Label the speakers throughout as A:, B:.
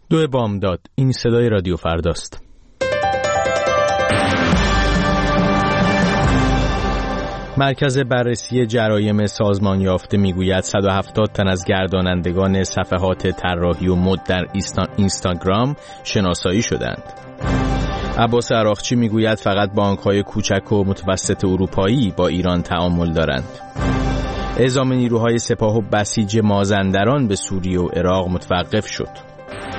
A: 2 بامداد. این صدای رادیو فرداست. مرکز بررسی جرایم سازمان یافته میگوید 170 تن از گردانندگان صفحات طراحی و مد در اینستاگرام شناسایی شدند. عباس عراقچی میگوید فقط بانک‌های کوچک و متوسط اروپایی با ایران تعامل دارند. اعزام نیروهای سپاه و بسیج مازندران به سوریه و عراق متوقف شد.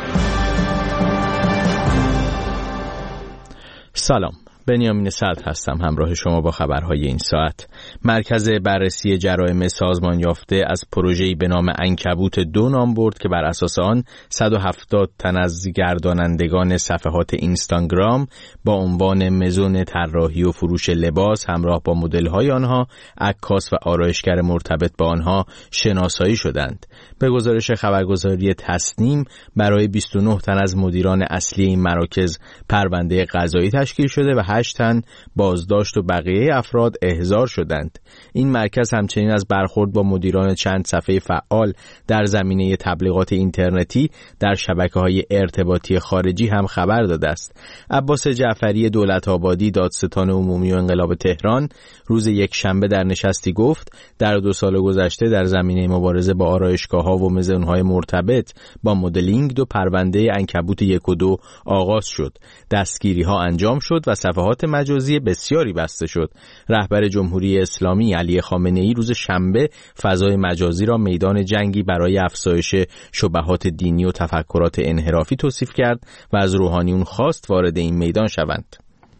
A: سلام، بنیامین صدر هستم، همراه شما با خبرهای این ساعت. مرکز بررسی جرایم سازمان یافته از پروژه‌ای به نام عنکبوت 2 نام برد که بر اساس آن 170 تن از گردانندگان صفحات اینستاگرام با عنوان مزون طراحی و فروش لباس همراه با مدل‌های آنها، عکاس و آرایشگر مرتبط با آنها شناسایی شدند. به گزارش خبرگزاری تصنیم برای 29 تن از مدیران اصلی این مراکز پرونده قضایی تشکیل شده و 8 تن بازداشت و بقیه افراد احضار شدند. این مرکز همچنین از برخورد با مدیران چند صفحه فعال در زمینه تبلیغات اینترنتی در شبکه‌های ارتباطی خارجی هم خبر داده است. عباس جعفری دولت‌آبادی، دادستان عمومی و انقلاب تهران، روز یکشنبه در نشستی گفت در 2 سال گذشته در زمینه مبارزه با آرایشگاه‌ها و مزون‌های مرتبط با مدلینگ 2 پرونده عنکبوت 1 و 2 آغاز شد. دستگیری‌ها انجام شد و صفحات مجازی بسیاری بسته شد. رهبر جمهوری اسلامی علی خامنه‌ای روز شنبه فضای مجازی را میدان جنگی برای افزایش شبهات دینی و تفکرات انحرافی توصیف کرد و از روحانیون خواست وارد این میدان شوند.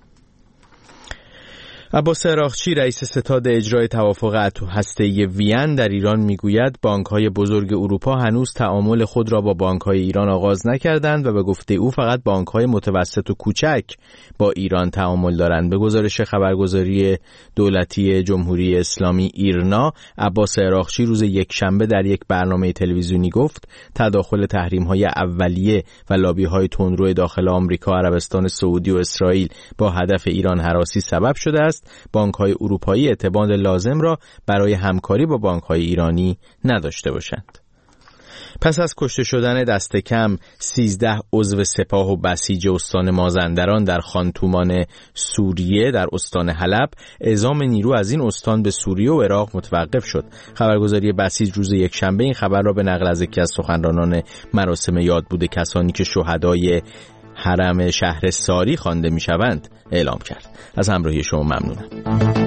A: عباس عراقچی رئیس ستاد اجرای توافق هسته‌ای وین در ایران میگوید بانک‌های بزرگ اروپا هنوز تعامل خود را با بانک‌های ایران آغاز نکردند و به گفته او فقط بانک‌های متوسط و کوچک با ایران تعامل دارند. به گزارش خبرگزاری دولتی جمهوری اسلامی ایرنا، عباس عراقچی روز یکشنبه در یک برنامه تلویزیونی گفت تداخل تحریم‌های اولیه و لابی‌های تندرو داخل آمریکا، عربستان سعودی و اسرائیل با هدف ایران هراسی سبب شده است بانک‌های اروپایی اعتماد لازم را برای همکاری با بانک‌های ایرانی نداشته باشند. پس از کشته شدن دست کم 13 عضو سپاه و بسیج استان مازندران در خانتومان سوریه در استان حلب، اعزام نیرو از این استان به سوریه و عراق متوقف شد. خبرگزاری بسیج روز یکشنبه این خبر را به نقل از یکی از سخنرانان مراسم یادبود کسانی که شهدای حرم شهر ساری خوانده می‌شوند اعلام کرد. از همراهی شما ممنونم.